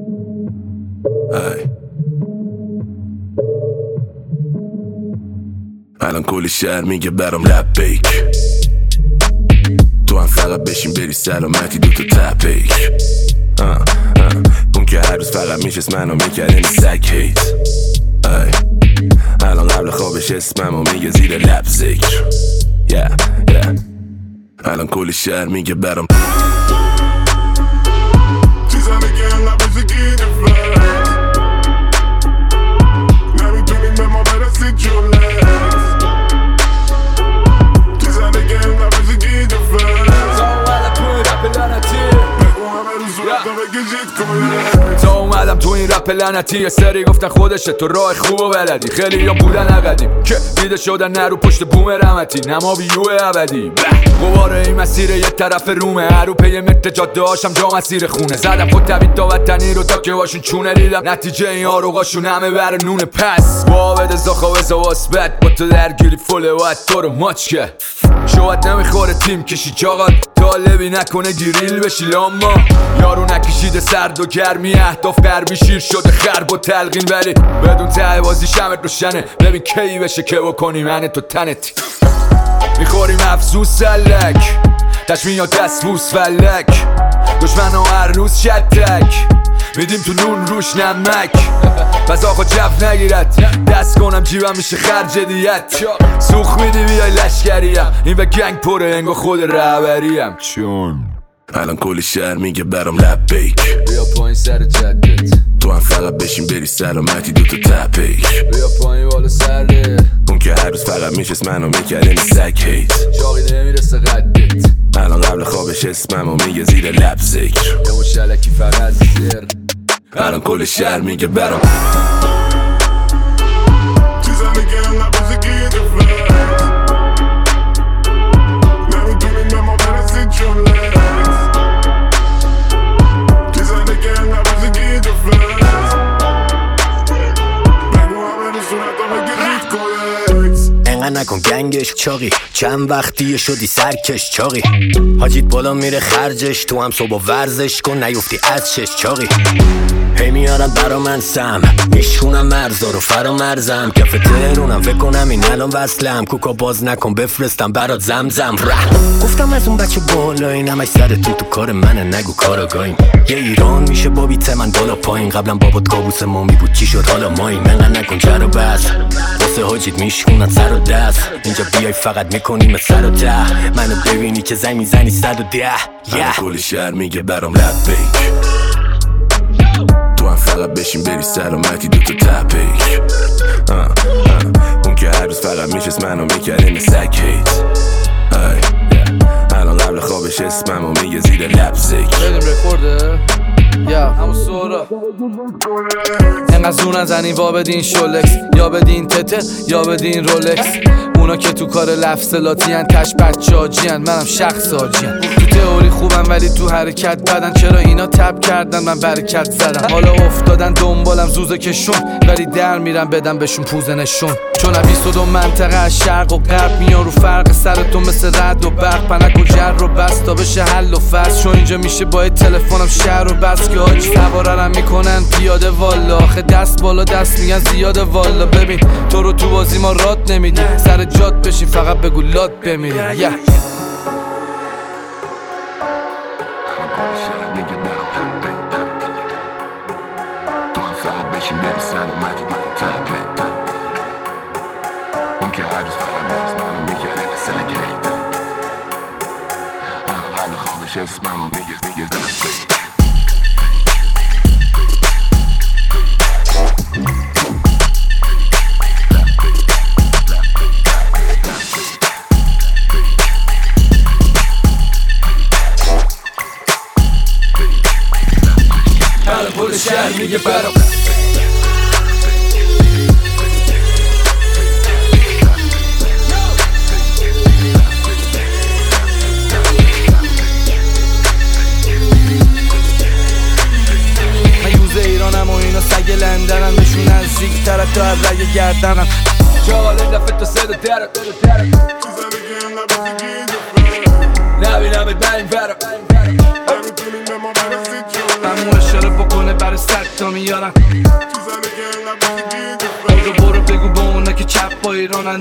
الان کل شهر میگه برام لب بیک، تو هم فقط بشین بری سلامتی دوتا تپیک. اون که هر روز فقط میشست منو میکرد این سگ هیت. الان قبل خوابش اسممو میگه زیر لب ذکر. الان کل شهر میگه برام تا اومدم تو این رپ لعنتی یه سری گفتن خودشه تو راه خوب و بلدی، خیلی یا بودن عقدیم که دیده شدن نرو پشت بوم رحمتی نما بیو ابدی. غبار این مسیر یه طرف رومه، هرو پی متر جاده هاشم جا مسیر خونه. زدم خود تبید تا وطنی رو تا که باشون چونه دیدم نتیجه این آروغاشون همه بر نون پس. بابد زاخوز و واسبت با تو درگیری فله و تو رو ماچ که شاید نمیخوره تیم کشی چاقات طالبی نکنه گریل بشی لاما. یارو نکشیده سرد و گرمی اهداف قربی شیر شده خرب و تلقین، ولی بدون ته بازی شمت روشنه. ببین کی بشه که بکنی من تو تنت میخوریم افسوس سلک تش میاد دست بوس فلک دشمن ها هر روز شدک میدیم تو نون روش نمک پس آقا جف نگیرد دست کنم جیبم میشه خرج دیت. سوخ میدی بیای لشکریم این به گنگ پره انگا خود رهبریم چون الان کل شهر میگه برام لب بیک. بیا پایین سر جدت تو هم فقط بشین بری سلامتی دوتا تپیک. بیا پایین بالا سره اون که هر روز فقط میشست منو میکرد این سگ هیت. چاقی نمیرسه قدت الان قبل خوابش اسممو میگه زیر لب ذکر. یه مشلکی فقط زیر الان کل شهر میگه برام نکن گنگش چاقی چند وقتی شدی سرکش چاقی حاجیت بالا میره خرجش تو هم صبح ورزش کن نیفتی از شش چاقی. هی میارن برا من سم میشونم مرزا رو فرامرزم کف تهرونم فکر کنم این الان وصلم کوکا باز نکن بفرستم برات زمزم گفتم از اون بچه بالا این همش سر تو کار منه نگو کاراگاهیم. یه ایران میشه با بیت من بالا پایین قبلا بابات کابوس مامی بود چی شد حالا ماییم منقدر نکن جر و بس واسه حاجیت میشونن سر و دست اینجا بیای فقط میکنیم سر و ته منو ببینی که زنگ میزنی 110. کل شهر میگه برام لب بیک، تو هم فقط بشین بری سلامتی دوتا تپیک. اون که هر روز فقط میشست منو میکرد این سگ هیت. الان قبل خوابش اسممو میگه زیر لب ذکر. بریم رکورده یا همون سورا انقدر زور نزنین وا بدین شولکس یا بدین تته یا بدین رولکس. اونا که تو کار لفظلاتی هن تش بچه آجی هن منم شخص آجی هن. تو تئوری خوبم ولی تو حرکت بدن چرا اینا تب کردن من برکت زدم. حالا افتادن دنبالم زوزه کشون ولی در میرم بدم بهشون پوزه نشون. چون 22 منطقه از شرق و غرب میان رو فرق سرتون مثل رد و برق پنک و جر و بس تا بشه حل و فصل. چون اینجا میشه با تلفنم شهر و بس که آجی سواررم میکنن پیاده والا آخه دست بالا دست میگن زیاده والا. ببین تو رو تو بازی ما رات نمیدی سر جات بشین فقط بگو لات بمیری کل شهر میگه برام من یوز ایرانم و اینا سگ لندنم بهشون نزدیک تر تا رگ گردنم جال دفت تا سد درد نبینم ات من این فرم همون اشاره بکنه برای سر تا میارن برو بگو با اونا که چپ با ایرانن